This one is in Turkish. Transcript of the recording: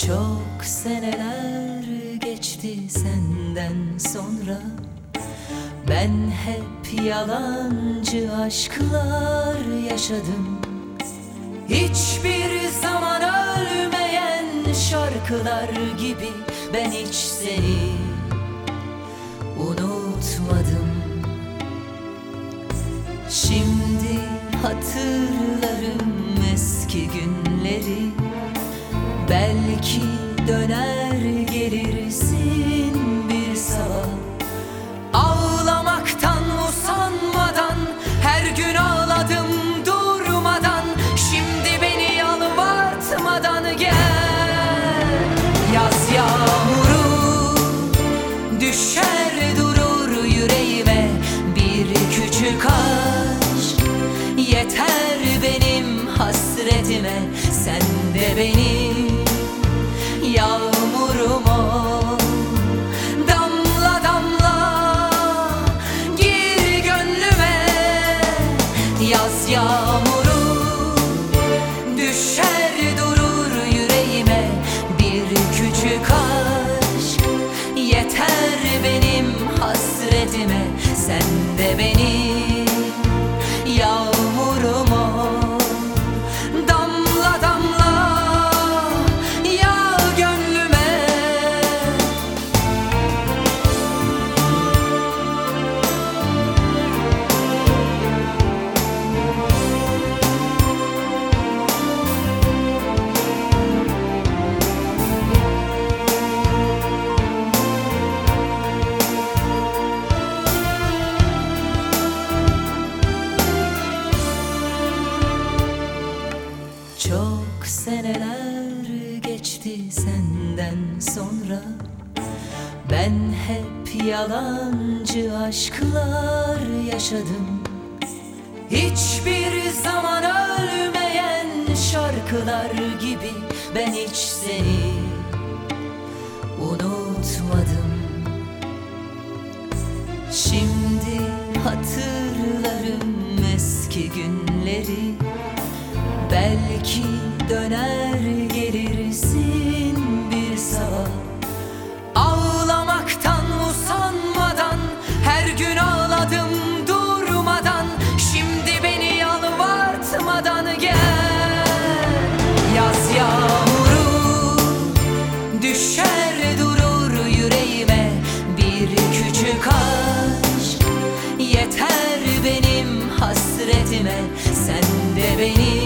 Çok seneler geçti senden sonra. Ben hep yalancı aşklar yaşadım. Hiçbir zaman ölmeyen şarkılar gibi ben hiç seni unutmadım. Şimdi hatırlarım eski günleri. Belki döner gelirsin bir sabah. Ağlamaktan usanmadan her gün ağladım durmadan. Şimdi beni yalvartmadan gel. Yaz yağmuru düşer durur yüreğime. Bir küçük aşk yeter benim hasretime. Sen de benim yağmurum ol. Damla damla gir gönlüme. Yaz yağmuru düşer durur yüreğime. Bir küçük aşk yeter benim hasretime. Sen de benim yağmurum ol. Damla damla yağ gönlüme. Çok seneler geçti senden sonra. Ben hep yalancı aşklar yaşadım. Hiçbir zaman ölmeyen şarkılar gibi ben hiç seni unutmadım. Şimdi hatırlarım eski günleri. Belki döner gelirsin bir sabah. Ağlamaktan usanmadan her gün ağladım durmadan. Şimdi beni yalvartmadan gel. Yaz yağmuru düşer durur yüreğime. Bir küçük aşk yeter benim hasretime. Sen de benim